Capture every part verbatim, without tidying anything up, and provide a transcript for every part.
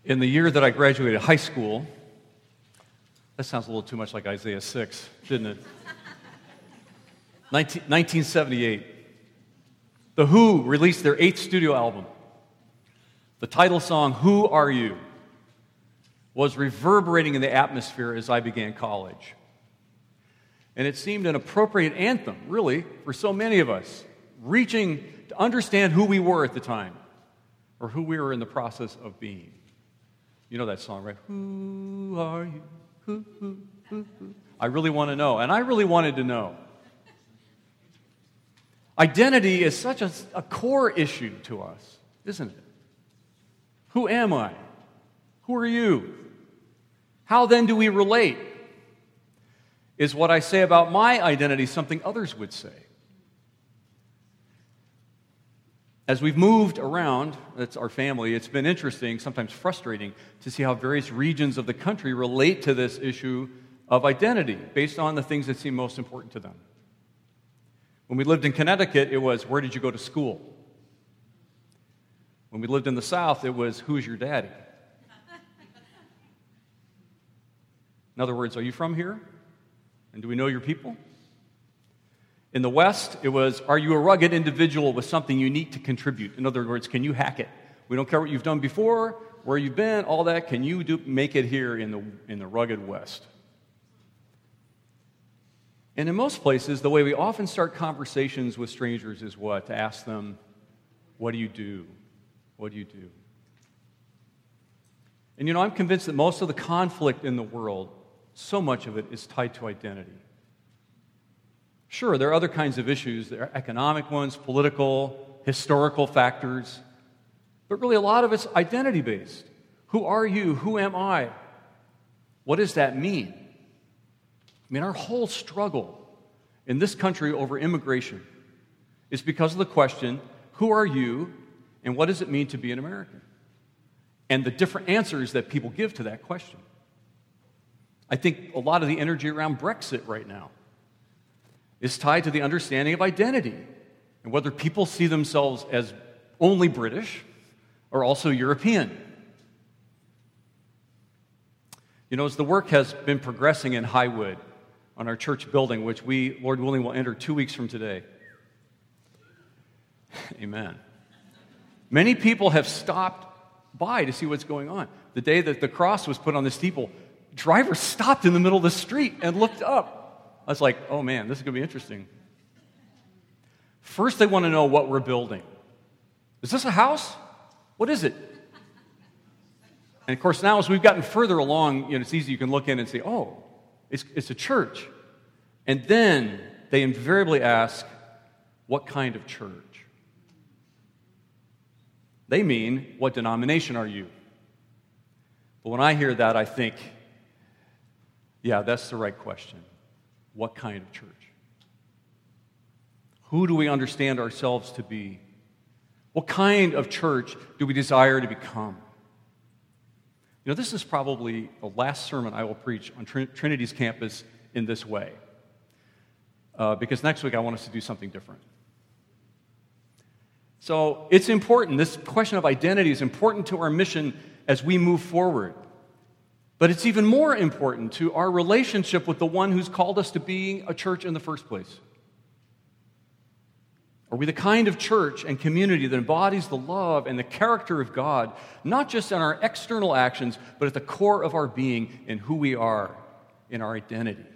In the year that I graduated high school, that sounds a little too much like Isaiah six, didn't it? nineteen seventy-eight, The Who released their eighth studio album. The title song, Who Are You?, was reverberating in the atmosphere as I began college. And it seemed an appropriate anthem, really, for so many of us, reaching to understand who we were at the time, or who we were in the process of being. You know that song, right? Who are you? Who, who, who, who? I really want to know, and I really wanted to know. Identity is such a, a core issue to us, isn't it? Who am I? Who are you? How then do we relate? Is what I say about my identity something others would say? As we've moved around, that's our family, it's been interesting, sometimes frustrating, to see how various regions of the country relate to this issue of identity based on the things that seem most important to them. When we lived in Connecticut, it was, where did you go to school? When we lived in the South, it was, who's your daddy? In other words, are you from here? And do we know your people? In the West, it was, are you a rugged individual with something unique to contribute? In other words, can you hack it? We don't care what you've done before, where you've been, all that. Can you do, make it here in the, in the rugged West? And in most places, the way we often start conversations with strangers is what? To ask them, what do you do? What do you do? And you know, I'm convinced that most of the conflict in the world, so much of it is tied to identity. Sure, there are other kinds of issues. There are economic ones, political, historical factors. But really, a lot of it's identity-based. Who are you? Who am I? What does that mean? I mean, our whole struggle in this country over immigration is because of the question, who are you, and what does it mean to be an American? And the different answers that people give to that question. I think a lot of the energy around Brexit right now is tied to the understanding of identity and whether people see themselves as only British or also European. You know, as the work has been progressing in Highwood on our church building, which we, Lord willing, will enter two weeks from today. Amen. Many people have stopped by to see what's going on. The day that the cross was put on the steeple, drivers stopped in the middle of the street and looked up. I was like, oh man, this is going to be interesting. First, they want to know what we're building. Is this a house? What is it? And of course, now as we've gotten further along, you know, it's easy, you can look in and say, oh, it's, it's a church. And then they invariably ask, what kind of church? They mean, what denomination are you? But when I hear that, I think, yeah, that's the right question. What kind of church? Who do we understand ourselves to be? What kind of church do we desire to become? You know, this is probably the last sermon I will preach on Trin- Trinity's campus in this way. Uh, because next week I want us to do something different. So it's important. This question of identity is important to our mission as we move forward. But it's even more important to our relationship with the one who's called us to being a church in the first place. Are we the kind of church and community that embodies the love and the character of God, not just in our external actions, but at the core of our being in who we are, in our identity?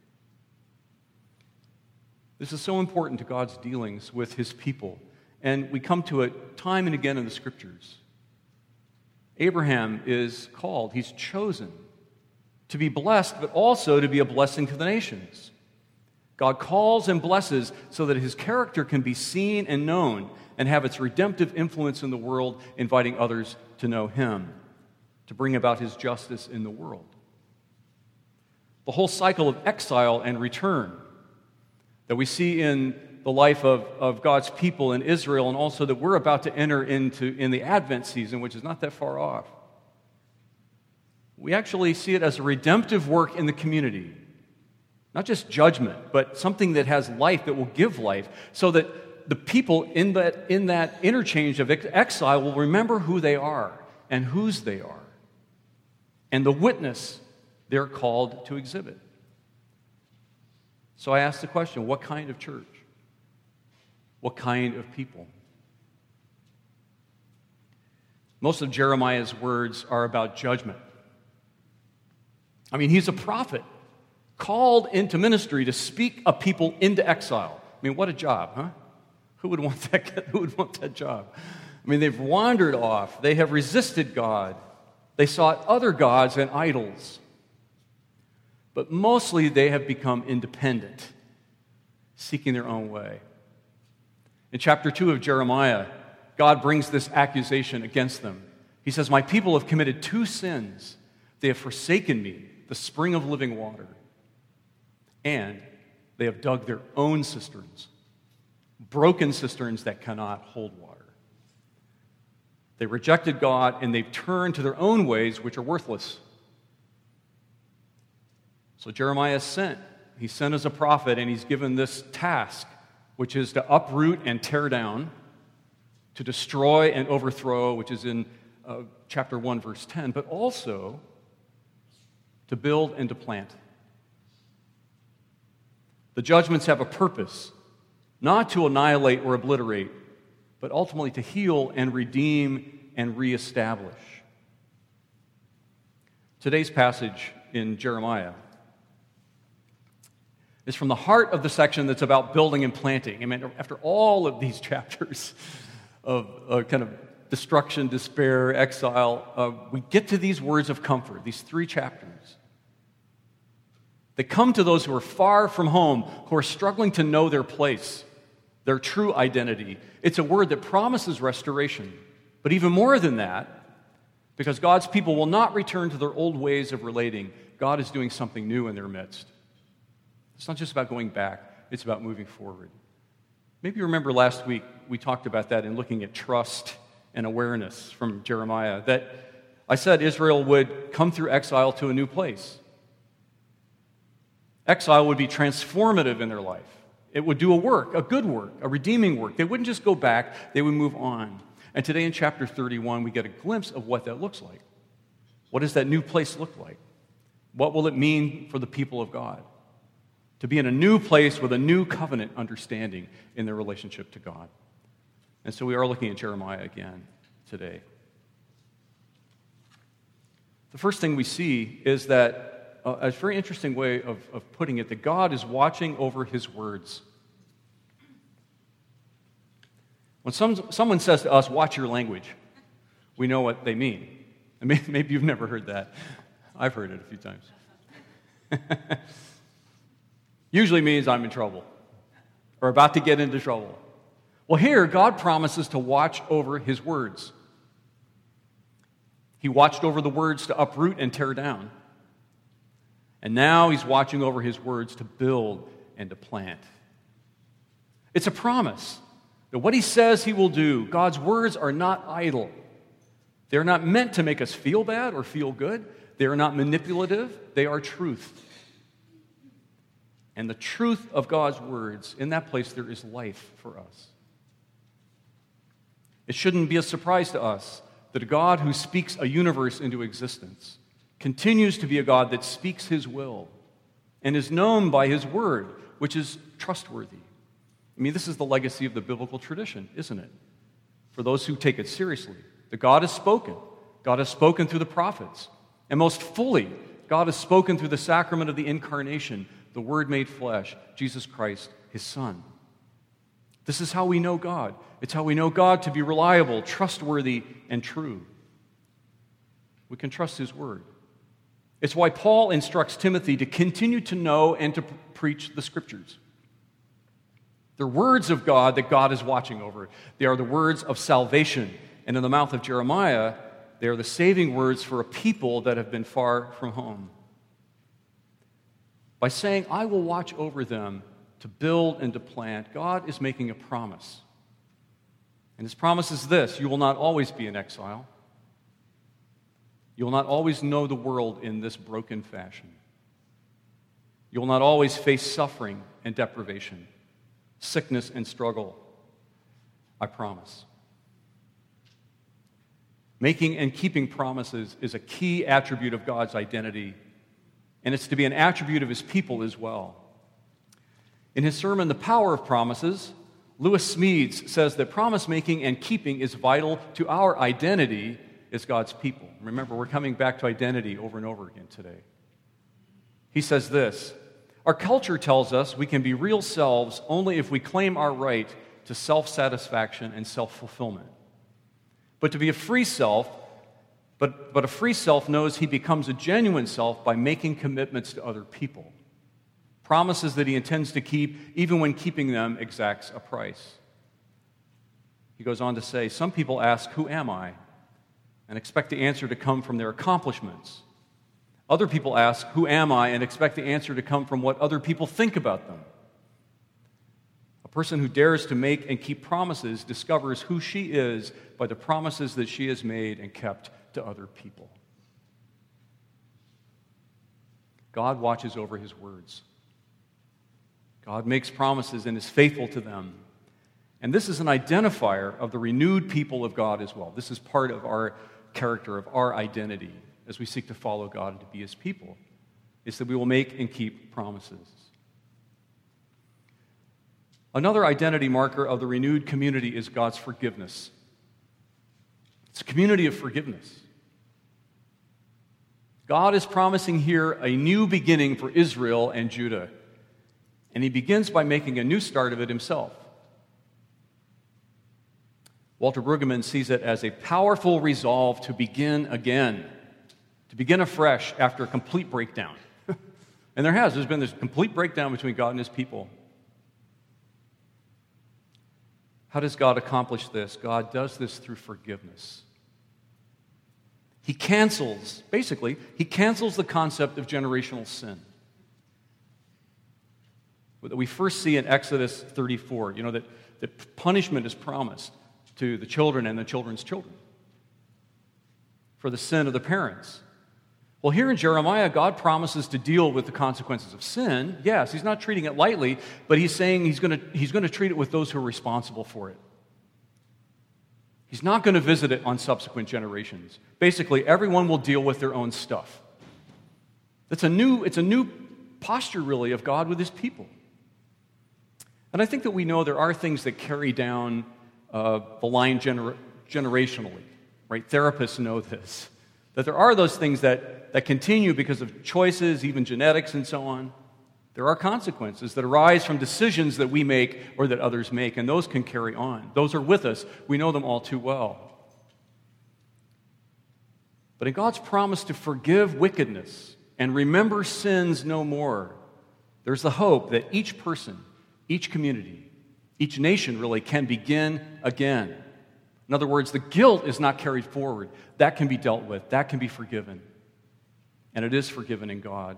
This is so important to God's dealings with His people, and we come to it time and again in the Scriptures. Abraham is called, he's chosen to be blessed, but also to be a blessing to the nations. God calls and blesses so that His character can be seen and known and have its redemptive influence in the world, inviting others to know Him, to bring about His justice in the world. The whole cycle of exile and return that we see in the life of, of God's people in Israel, and also that we're about to enter into in the Advent season, which is not that far off. We actually see it as a redemptive work in the community. Not just judgment, but something that has life, that will give life, so that the people in that, in that interchange of exile will remember who they are and whose they are. and the witness they're called to exhibit. So I ask the question, what kind of church? What kind of people? Most of Jeremiah's words are about judgment. I mean, he's a prophet, called into ministry to speak a people into exile. I mean, what a job, huh? Who would want that, who would want that job? I mean, they've wandered off. They have resisted God. They sought other gods and idols. But mostly they have become independent, seeking their own way. In chapter two of Jeremiah, God brings this accusation against them. He says, "My people have committed two sins. They have forsaken me, the spring of living water, and they have dug their own cisterns, broken cisterns that cannot hold water." They rejected God, and they've turned to their own ways, which are worthless. So Jeremiah is sent. He's sent as a prophet, and he's given this task, which is to uproot and tear down, to destroy and overthrow, which is in uh, chapter one, verse ten, but also to build and to plant. The judgments have a purpose, not to annihilate or obliterate, but ultimately to heal and redeem and reestablish. Today's passage in Jeremiah is from the heart of the section that's about building and planting. I mean, after all of these chapters of uh, kind of destruction, despair, exile, uh, we get to these words of comfort, these three chapters. They come to those who are far from home, who are struggling to know their place, their true identity. It's a word that promises restoration. But even more than that, because God's people will not return to their old ways of relating, God is doing something new in their midst. It's not just about going back, it's about moving forward. Maybe you remember last week we talked about that in looking at trust and awareness from Jeremiah, that I said Israel would come through exile to a new place. Exile would be transformative in their life. It would do a work, a good work, a redeeming work. They wouldn't just go back, they would move on. And today in chapter thirty-one, we get a glimpse of what that looks like. What does that new place look like? What will it mean for the people of God to be in a new place with a new covenant understanding in their relationship to God? And so we are looking at Jeremiah again today. The first thing we see is that, uh, a very interesting way of, of putting it, that God is watching over his words. When some, someone says to us, "Watch your language," we know what they mean. And maybe, maybe you've never heard that. I've heard it a few times. Usually means I'm in trouble or about to get into trouble. Well, here, God promises to watch over his words. He watched over the words to uproot and tear down. And now he's watching over his words to build and to plant. It's a promise that what he says he will do, God's words are not idle. They're not meant to make us feel bad or feel good. They are not manipulative. They are truth. And the truth of God's words, in that place there is life for us. It shouldn't be a surprise to us that a God who speaks a universe into existence continues to be a God that speaks his will and is known by his word, which is trustworthy. I mean, this is the legacy of the biblical tradition, isn't it? For those who take it seriously, that God has spoken. God has spoken through the prophets. And most fully, God has spoken through the sacrament of the incarnation, the Word made flesh, Jesus Christ, his Son. This is how we know God. It's how we know God to be reliable, trustworthy, and true. We can trust his word. It's why Paul instructs Timothy to continue to know and to preach the Scriptures. They're words of God that God is watching over. They are the words of salvation. And in the mouth of Jeremiah, they are the saving words for a people that have been far from home. By saying, "I will watch over them to build and to plant," God is making a promise. And his promise is this: you will not always be in exile. You will not always know the world in this broken fashion. You will not always face suffering and deprivation, sickness and struggle. I promise. Making and keeping promises is a key attribute of God's identity, and it's to be an attribute of his people as well. In his sermon, The Power of Promises, Lewis Smedes says that promise making and keeping is vital to our identity as God's people. Remember, we're coming back to identity over and over again today. He says this: our culture tells us we can be real selves only if we claim our right to self-satisfaction and self-fulfillment. But to be a free self, but, but a free self knows he becomes a genuine self by making commitments to other people. Promises that he intends to keep, even when keeping them exacts a price. He goes on to say, some people ask, "Who am I?" and expect the answer to come from their accomplishments. Other people ask, "Who am I?" and expect the answer to come from what other people think about them. A person who dares to make and keep promises discovers who she is by the promises that she has made and kept to other people. God watches over his words. God makes promises and is faithful to them. And this is an identifier of the renewed people of God as well. This is part of our character, of our identity, as we seek to follow God and to be his people, is that we will make and keep promises. Another identity marker of the renewed community is God's forgiveness. It's a community of forgiveness. God is promising here a new beginning for Israel and Judah, and he begins by making a new start of it himself. Walter Brueggemann sees it as a powerful resolve to begin again, to begin afresh after a complete breakdown. And there has. There's been this complete breakdown between God and his people. How does God accomplish this? God does this through forgiveness. He cancels, basically, he cancels the concept of generational sin that we first see in Exodus thirty-four. You know, that, that punishment is promised to the children and the children's children for the sin of the parents. Well, here in Jeremiah, God promises to deal with the consequences of sin. Yes, he's not treating it lightly, but he's saying he's going to, he's going to treat it with those who are responsible for it. He's not going to visit it on subsequent generations. Basically, everyone will deal with their own stuff. It's a new, it's a new posture, really, of God with his people. And I think that we know there are things that carry down uh, the line gener- generationally, right? Therapists know this, that there are those things that, that continue because of choices, even genetics and so on. There are consequences that arise from decisions that we make or that others make, and those can carry on. Those are with us. We know them all too well. But in God's promise to forgive wickedness and remember sins no more, there's the hope that each person, each community, each nation really can begin again. In other words, the guilt is not carried forward. That can be dealt with. That can be forgiven. And it is forgiven in God.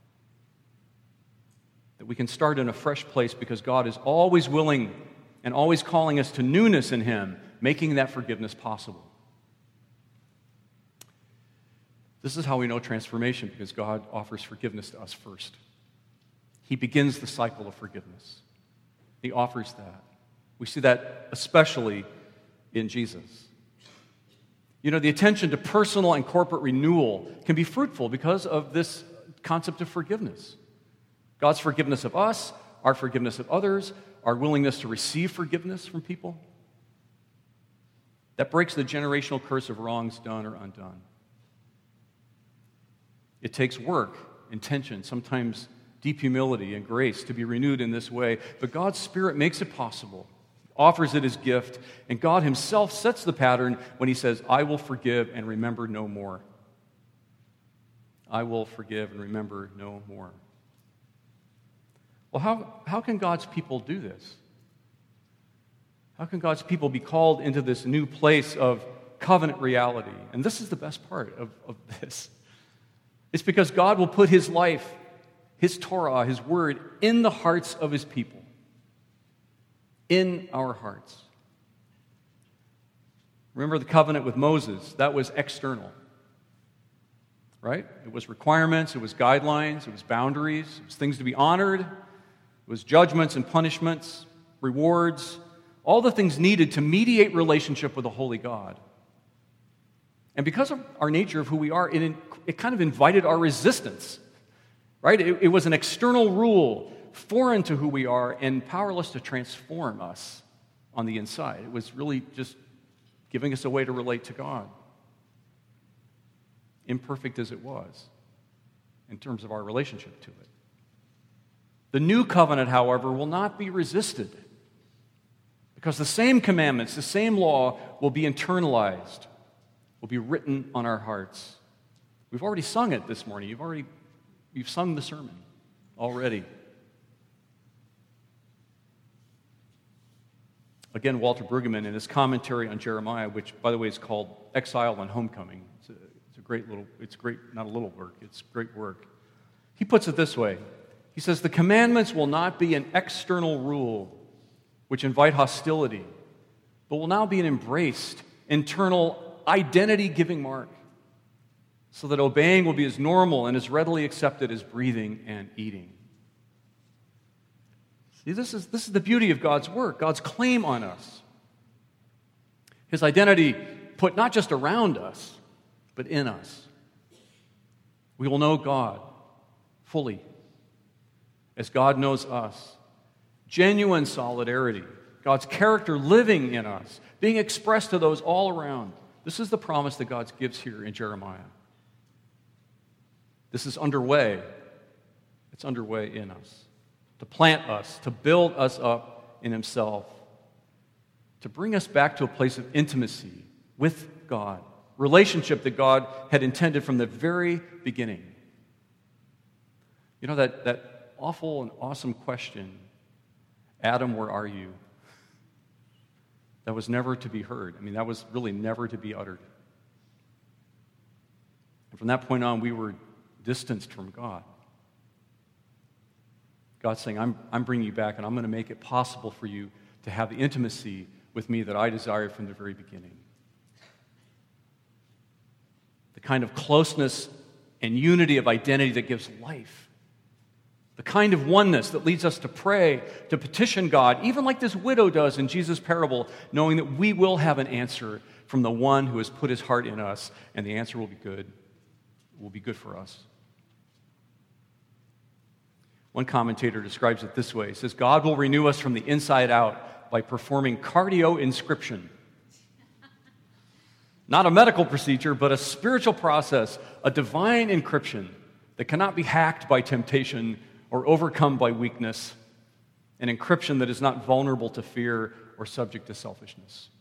That we can start in a fresh place because God is always willing and always calling us to newness in him, making that forgiveness possible. This is how we know transformation, because God offers forgiveness to us first. He begins the cycle of forgiveness. He offers that. We see that especially in Jesus. You know, the attention to personal and corporate renewal can be fruitful because of this concept of forgiveness. God's forgiveness of us, our forgiveness of others, our willingness to receive forgiveness from people. That breaks the generational curse of wrongs done or undone. It takes work, intention, sometimes deep humility and grace to be renewed in this way, but God's Spirit makes it possible, offers it as gift, and God himself sets the pattern when he says, "I will forgive and remember no more." I will forgive and remember no more. Well, how, how can God's people do this? How can God's people be called into this new place of covenant reality? And this is the best part of, of this. It's because God will put his life, his Torah, his word, in the hearts of his people. In our hearts. Remember the covenant with Moses? That was external. Right? It was requirements, it was guidelines, it was boundaries, it was things to be honored, it was judgments and punishments, rewards, all the things needed to mediate relationship with a holy God. And because of our nature of who we are, it, it kind of invited our resistance, right? It, it was an external rule, foreign to who we are and powerless to transform us on the inside. It was really just giving us a way to relate to God, imperfect as it was in terms of our relationship to it. The new covenant, however, will not be resisted because the same commandments, the same law will be internalized, will be written on our hearts. We've already sung it this morning. You've already you've sung the sermon already. Again, Walter Brueggemann, in his commentary on Jeremiah, which, by the way, is called Exile and Homecoming. It's a, it's a great little, it's great, not a little work, it's great work. He puts it this way. He says, the commandments will not be an external rule which invite hostility, but will now be an embraced, internal, identity-giving mark, so that obeying will be as normal and as readily accepted as breathing and eating. See, this is, this is the beauty of God's work, God's claim on us. His identity put not just around us, but in us. We will know God fully as God knows us. Genuine solidarity, God's character living in us, being expressed to those all around. This is the promise that God gives here in Jeremiah. This is underway. It's underway in us. To plant us, to build us up in Himself, to bring us back to a place of intimacy with God, relationship that God had intended from the very beginning. You know, that, that awful and awesome question, Adam, where are you? That was never to be heard. I mean, that was really never to be uttered. And from that point on, we were distanced from God. God's saying, I'm, I'm bringing you back, and I'm going to make it possible for you to have the intimacy with me that I desired from the very beginning. The kind of closeness and unity of identity that gives life. The kind of oneness that leads us to pray, to petition God, even like this widow does in Jesus' parable, knowing that we will have an answer from the one who has put his heart in us, and the answer will be good. It will be good for us. One commentator describes it this way. He says, God will renew us from the inside out by performing cardio inscription. Not a medical procedure, but a spiritual process, a divine encryption that cannot be hacked by temptation or overcome by weakness, an encryption that is not vulnerable to fear or subject to selfishness.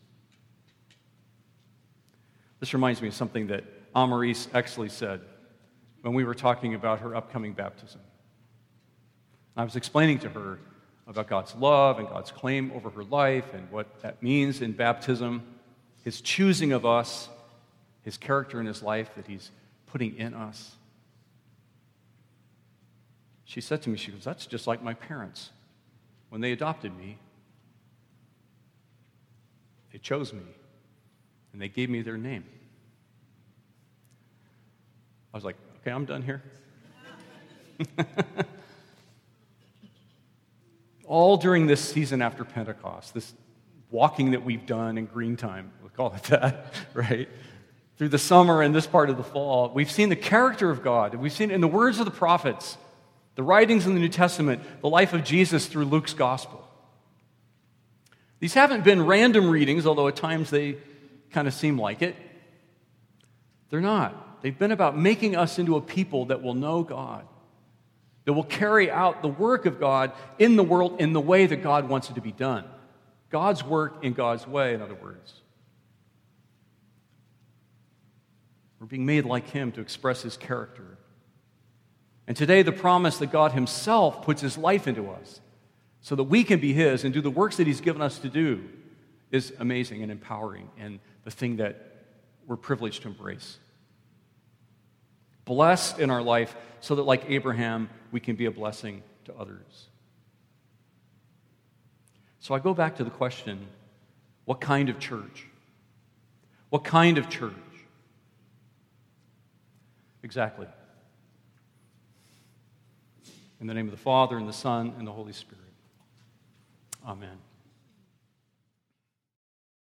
This reminds me of something that Amaris Exley said when we were talking about her upcoming baptism. I was explaining to her about God's love and God's claim over her life and what that means in baptism, His choosing of us, His character in His life that He's putting in us. She said to me, she goes, that's just like my parents. When they adopted me, they chose me, and they gave me their name. I was like, okay, I'm done here. All during this season after Pentecost, this walking that we've done in green time, we'll call it that, right? Through the summer and this part of the fall, we've seen the character of God. We've seen it in the words of the prophets, the writings in the New Testament, the life of Jesus through Luke's gospel. These haven't been random readings, although at times they kind of seem like it. They're not. They've been about making us into a people that will know God, that will carry out the work of God in the world in the way that God wants it to be done. God's work in God's way, in other words. We're being made like Him to express His character. And today, the promise that God Himself puts His life into us so that we can be His and do the works that He's given us to do is amazing and empowering, and the thing that we're privileged to embrace. Blessed in our life so that, like Abraham, we can be a blessing to others. So I go back to the question, what kind of church? What kind of church? Exactly. In the name of the Father, and the Son, and the Holy Spirit. Amen.